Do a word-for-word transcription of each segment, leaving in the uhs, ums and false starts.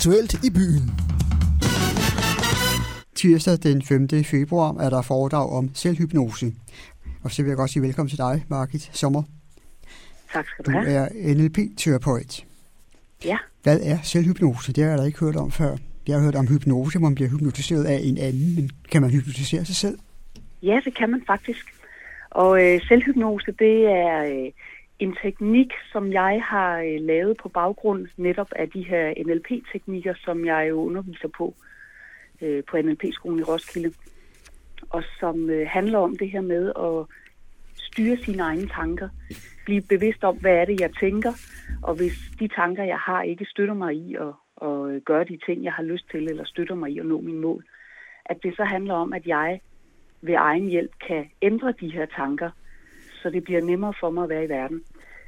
aktuelt i byen. Tirsdag den femte februar er der foredrag om selvhypnose. Og så vil jeg godt sige velkommen til dig, Margit Sommer. Tak skal du Du have. er N L P-terapeut. Ja. Hvad er selvhypnose? Det har jeg da ikke hørt om før. Jeg har hørt om hypnose, hvor man bliver hypnotiseret af en anden, men kan man hypnotisere sig selv? Ja, det kan man faktisk. Og øh, selvhypnose, det er øh, en teknik, som jeg har øh, lavet på baggrund netop af de her N L P-teknikker, som jeg jo underviser på øh, på N L P-skolen i Roskilde. Og som øh, handler om det her med at styre sine egne tanker. Blive bevidst om, hvad er det, jeg tænker. Og hvis de tanker, jeg har, ikke støtter mig i at, at gøre de ting, jeg har lyst til, eller støtter mig i at nå min mål, at det så handler om, at jeg ved egen hjælp kan ændre de her tanker, så det bliver nemmere for mig at være i verden.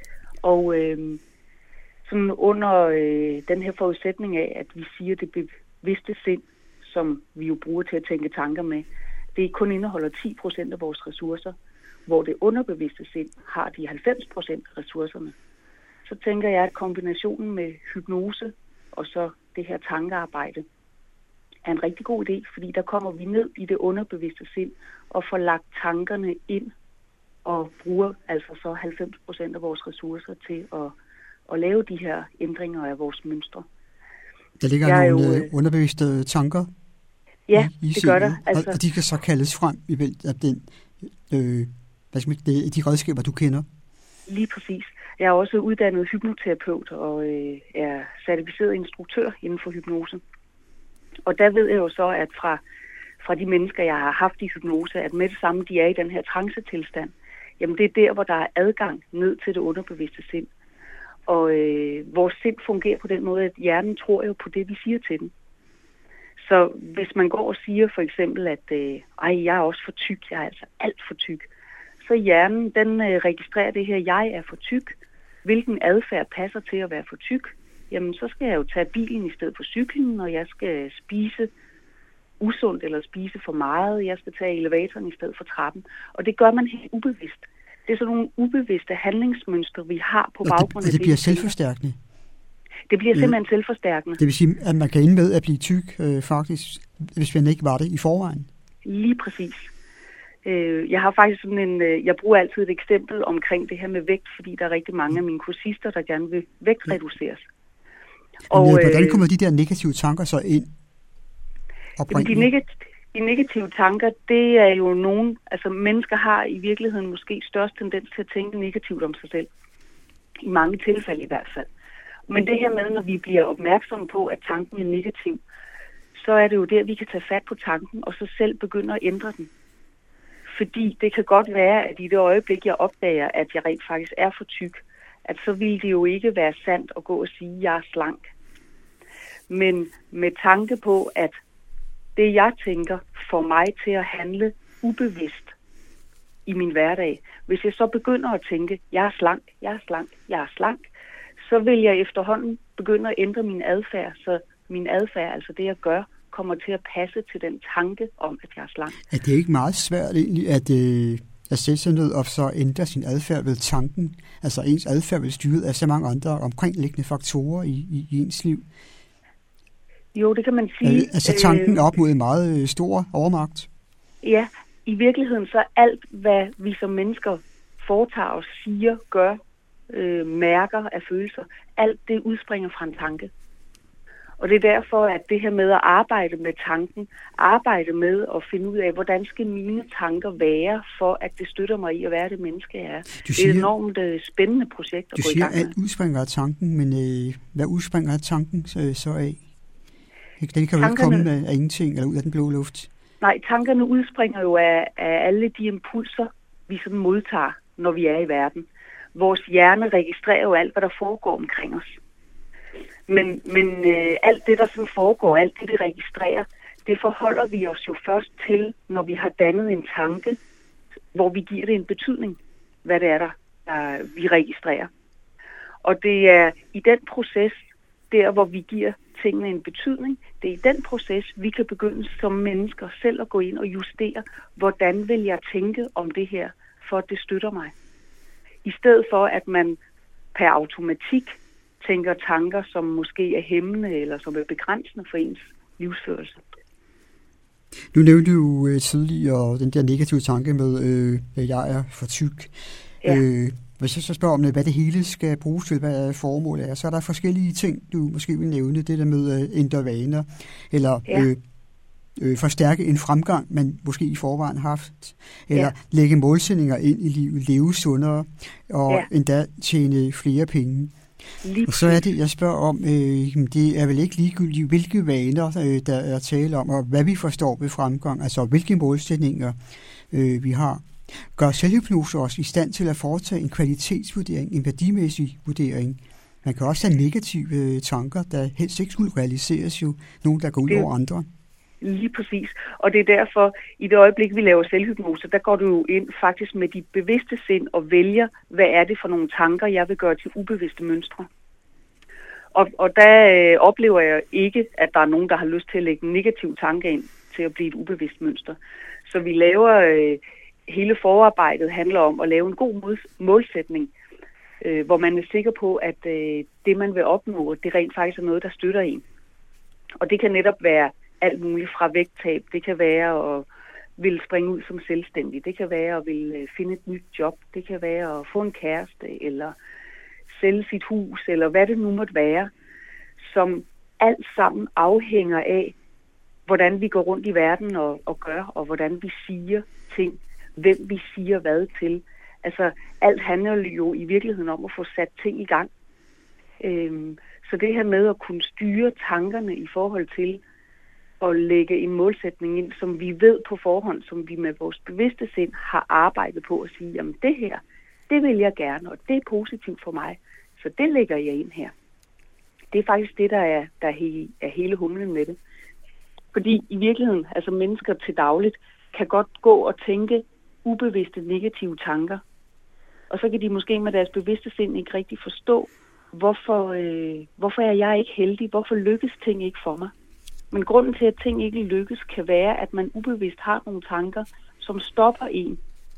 Og øh, sådan under øh, den her forudsætning af, at vi siger, det bevidste sind, som vi jo bruger til at tænke tanker med, det kun indeholder ti procent af vores ressourcer, hvor det underbevidste sind har de halvfems procent af ressourcerne. Så tænker jeg, at kombinationen med hypnose og så det her tankearbejde er en rigtig god idé, fordi der kommer vi ned i det underbevidste sind og får lagt tankerne ind og bruger altså så halvfems procent af vores ressourcer til at, at lave de her ændringer af vores mønstre. Der ligger Jeg nogle jo, øh, underbevidste tanker ja, i, i det gør der. Altså. Og, og de kan så kaldes frem i af den, øh, hvad skal man, de redskaber, du kender. Lige præcis. Jeg er også uddannet hypnoterapeut og øh, er certificeret instruktør inden for hypnose. Og der ved jeg jo så, at fra, fra de mennesker, jeg har haft i hypnose, at med det samme, de er i den her trancetilstand, jamen det er der, hvor der er adgang ned til det underbevidste sind. Og øh, vores sind fungerer på den måde, at hjernen tror jo på det, vi siger til den. Så hvis man går og siger for eksempel, at øh, ej, jeg er også for tyk, jeg er altså alt for tyk, så hjernen, den øh, registrerer det her, jeg er for tyk. Hvilken adfærd passer til at være for tyk? Jamen, så skal jeg jo tage bilen i stedet for cyklen, og jeg skal spise usundt eller spise for meget. Jeg skal tage elevatoren i stedet for trappen. Og det gør man helt ubevidst. Det er sådan nogle ubevidste handlingsmønstre, vi har på baggrund af det. Og det bliver selvforstærkende? Det bliver simpelthen ja. selvforstærkende. Det vil sige, at man kan ende med at blive tyk, øh, faktisk, hvis man ikke var det i forvejen? Lige præcis. Jeg har faktisk sådan en, jeg bruger altid et eksempel omkring det her med vægt, fordi der er rigtig mange af mine kursister, der gerne vil vægtreduceres. Og, Men, hvordan kommer de der negative tanker så ind? De, negative, de negative tanker, det er jo nogen, altså mennesker har i virkeligheden måske størst tendens til at tænke negativt om sig selv. I mange tilfælde i hvert fald. Men det her med, når vi bliver opmærksomme på, at tanken er negativ, så er det jo der, vi kan tage fat på tanken, og så selv begynde at ændre den. Fordi det kan godt være, at i det øjeblik, jeg opdager, at jeg rent faktisk er for tyk, at så vil det jo ikke være sandt at gå og sige, at jeg er slank. Men med tanke på, at det, jeg tænker, får mig til at handle ubevidst i min hverdag. Hvis jeg så begynder at tænke, jeg er slank, jeg er slank, jeg er slank, så vil jeg efterhånden begynde at ændre min adfærd, så min adfærd, altså det, jeg gør, kommer til at passe til den tanke om, at jeg er slank. Er det ikke meget svært egentlig, at, øh, at sætte sig ned og så ændre sin adfærd ved tanken? Altså ens adfærd vil styret af så mange andre omkringliggende faktorer i, i, i ens liv? Jo, det kan man sige. Øh, altså tanken øh, op mod en meget øh, stor overmagt? Ja, i virkeligheden så alt, hvad vi som mennesker foretager os, siger, gør, øh, mærker af følelser, alt det udspringer fra en tanke. Og det er derfor, at det her med at arbejde med tanken, arbejde med at finde ud af, hvordan skal mine tanker være, for at det støtter mig i at være det menneske, jeg er. Du siger, det er et enormt uh, spændende projekt at gå i gang med. Du siger, at alt udspringer af tanken, men øh, hvad udspringer af tanken så, så af? Den kan jo ikke komme af, af ingenting eller ud af den blå luft. Nej, tankerne udspringer jo af, af alle de impulser, vi sådan modtager, når vi er i verden. Vores hjerne registrerer jo alt, hvad der foregår omkring os. Men, men øh, alt det, der sådan foregår, alt det, det registrerer, det forholder vi os jo først til, når vi har dannet en tanke, hvor vi giver det en betydning, hvad det er, der, der vi registrerer. Og det er i den proces, der hvor vi giver tingene en betydning, det er i den proces, vi kan begynde som mennesker selv at gå ind og justere, hvordan vil jeg tænke om det her, for at det støtter mig. I stedet for, at man per automatik tænker tanker, som måske er hæmmende eller som er begrænsende for ens livsførelse. Nu nævnte du øh, tidligere den der negative tanke med, øh, jeg er for tyk. Ja. Øh, hvis jeg så spørger om, hvad det hele skal bruges til, hvad formålet er, så er der forskellige ting, du måske vil nævne. Det der med at ændre vaner, eller ja. øh, øh, forstærke en fremgang, man måske i forvejen har haft, eller ja. lægge målsætninger ind i livet, leve sundere, og ja. endda tjene flere penge. Lige og så er det, jeg spørger om, øh, det er vel ikke ligegyldigt, hvilke vaner, øh, der er tale om, og hvad vi forstår ved fremgang, altså hvilke målsætninger øh, vi har. Gør selvhypnose os i stand til at foretage en kvalitetsvurdering, en værdimæssig vurdering. Man kan også have negative tanker, der helst ikke skulle realiseres, jo nogen, der går ud over andre. Lige præcis. Og det er derfor, i det øjeblik, vi laver selvhypnose, der går du jo ind faktisk med dit bevidste sind og vælger, hvad er det for nogle tanker, jeg vil gøre til ubevidste mønstre. Og, og der øh, oplever jeg ikke, at der er nogen, der har lyst til at lægge en negativ tanke ind til at blive et ubevidst mønster. Så vi laver, øh, hele forarbejdet handler om at lave en god målsætning, øh, hvor man er sikker på, at øh, det, man vil opnå, det rent faktisk er noget, der støtter en. Og det kan netop være alt muligt fra vægttab. Det kan være at ville springe ud som selvstændig. Det kan være at ville finde et nyt job. Det kan være at få en kæreste, eller sælge sit hus, eller hvad det nu måtte være, som alt sammen afhænger af, hvordan vi går rundt i verden og, og gør, og hvordan vi siger ting, hvem vi siger hvad til. Altså, alt handler jo i virkeligheden om at få sat ting i gang. Øhm, så det her med at kunne styre tankerne i forhold til at lægge en målsætning ind, som vi ved på forhånd, som vi med vores bevidste sind har arbejdet på at sige, jamen det her, det vil jeg gerne, og det er positivt for mig, så det lægger jeg ind her. Det er faktisk det, der er, der er, he, er hele humlen med det. Fordi i virkeligheden, altså mennesker til dagligt, kan godt gå og tænke ubevidste negative tanker, og så kan de måske med deres bevidste sind ikke rigtig forstå, hvorfor, øh, hvorfor er jeg ikke heldig, hvorfor lykkes ting ikke for mig. Men grunden til, at ting ikke lykkes, kan være, at man ubevidst har nogle tanker, som stopper en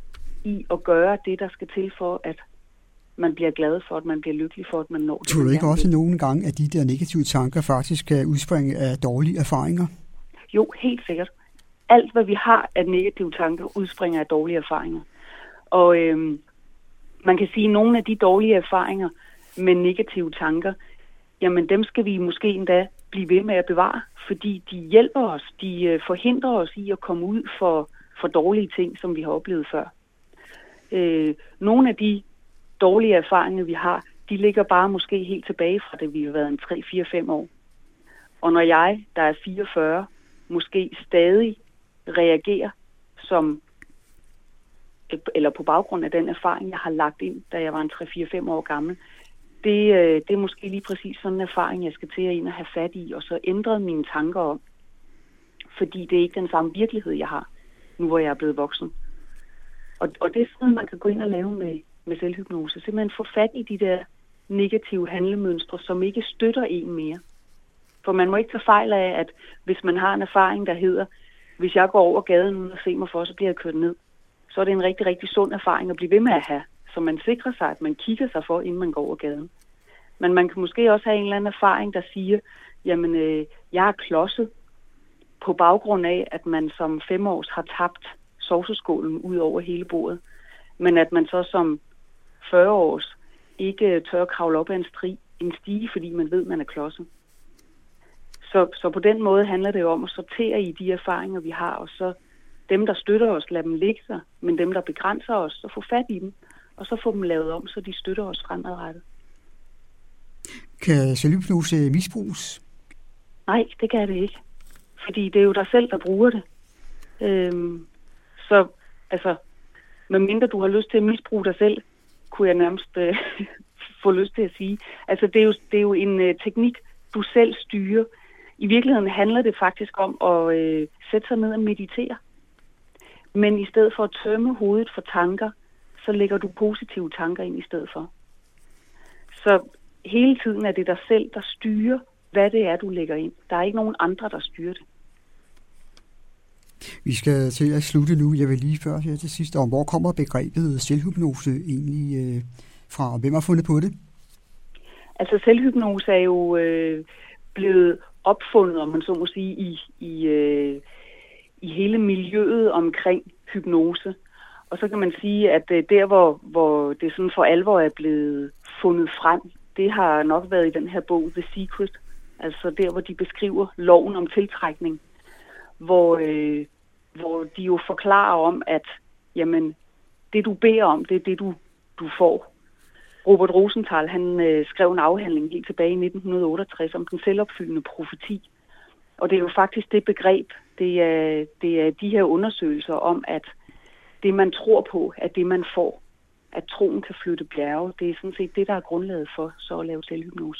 i at gøre det, der skal til for, at man bliver glad for, at man bliver lykkelig for, at man når det. Tror du ikke også nogle gange, at de der negative tanker faktisk kan udspringe af dårlige erfaringer? Jo, helt sikkert. Alt, hvad vi har af negative tanker, udspringer af dårlige erfaringer. Og øhm, man kan sige, at nogle af de dårlige erfaringer med negative tanker, jamen dem skal vi måske endda blive ved med at bevare, fordi de hjælper os, de forhindrer os i at komme ud for, for dårlige ting, som vi har oplevet før. Øh, nogle af de dårlige erfaringer, vi har, de ligger bare måske helt tilbage fra det, vi har været en tre, fire, fem år. Og når jeg, der er fireogfyrre, måske stadig reagerer som, eller på baggrund af den erfaring, jeg har lagt ind, da jeg var en tre, fire, fem år gammel, Det, det er måske lige præcis sådan en erfaring, jeg skal til at ind og have fat i, og så ændret mine tanker om. Fordi det er ikke den samme virkelighed, jeg har, nu hvor jeg er blevet voksen. Og, og det er sådan, man kan gå ind og lave med, med selvhypnose. Simpelthen få fat i de der negative handlemønstre, som ikke støtter en mere. For man må ikke tage fejl af, at hvis man har en erfaring, der hedder, hvis jeg går over gaden uden at se mig for, så bliver jeg kørt ned. Så er det en rigtig, rigtig sund erfaring at blive ved med at have. Så man sikrer sig, at man kigger sig for, inden man går over gaden. Men man kan måske også have en eller anden erfaring, der siger, jamen, øh, jeg er klodset på baggrund af, at man som femårs har tabt sovseskålen ud over hele bordet. Men at man så som fyrre-års ikke tør at kravle op ad en, stri, en stige, fordi man ved, at man er klodset. Så, så på den måde handler det jo om at sortere i de erfaringer, vi har, og så dem, der støtter os, lad dem ligge sig, men dem, der begrænser os, så få fat i dem, og så få dem lavet om, så de støtter os fremadrettet. Kan selvhypnose misbruges? Nej, det kan det ikke. Fordi det er jo dig selv, der bruger det. Øhm, så altså, medmindre du har lyst til at misbruge dig selv, kunne jeg nærmest øh, få lyst til at sige. Altså, det er jo, det er jo en øh, teknik, du selv styrer. I virkeligheden handler det faktisk om at øh, sætte sig ned og meditere. Men i stedet for at tømme hovedet for tanker, så lægger du positive tanker ind i stedet for. Så hele tiden er det dig selv, der styrer, hvad det er, du lægger ind. Der er ikke nogen andre, der styrer det. Vi skal til at slutte nu. Jeg vil lige før her til sidst om, hvor kommer begrebet selvhypnose egentlig øh, fra, og hvem har fundet på det? Altså selvhypnose er jo øh, blevet opfundet, om man så må sige, i, i, øh, i hele miljøet omkring hypnose. Og så kan man sige, at øh, der, hvor, hvor det sådan for alvor er blevet fundet frem, det har nok været i den her bog, The Secret. Altså der, hvor de beskriver loven om tiltrækning, hvor, øh, hvor de jo forklarer om, at jamen, det du beder om, det er det, du, du får. Robert Rosenthal, han øh, skrev en afhandling helt tilbage i nitten otteogtres om den selvopfyldende profeti. Og det er jo faktisk det begreb, det er, det er de her undersøgelser om, at det man tror på, er det man får. At troen kan flytte bjerge, det er sådan set det, der er grundlaget for så at lave selvhypnose.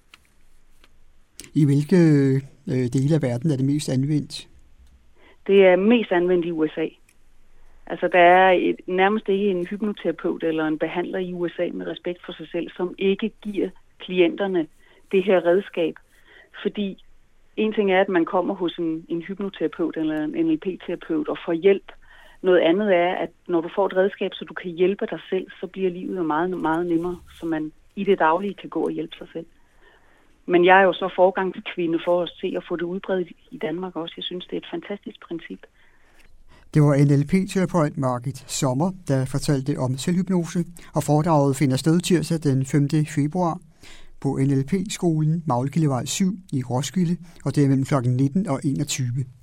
I hvilke øh, dele af verden er det mest anvendt? Det er mest anvendt i U S A. Altså, der er et, nærmest ikke en hypnoterapeut eller en behandler i U S A med respekt for sig selv, som ikke giver klienterne det her redskab. Fordi en ting er, at man kommer hos en, en hypnoterapeut eller en N L P-terapeut og får hjælp. Noget andet er, at når du får et redskab, så du kan hjælpe dig selv, så bliver livet meget, meget nemmere, så man i det daglige kan gå og hjælpe sig selv. Men jeg er jo så forgangskvinde for at se og få det udbredt i Danmark også. Jeg synes, det er et fantastisk princip. Det var N L P-terapeut Margit Sommer, der fortalte om selvhypnose, og foredraget finder sted tirsdag den femte februar på N L P-skolen Maglekildevej syv i Roskilde, og det er mellem klokken nitten og enogtyve.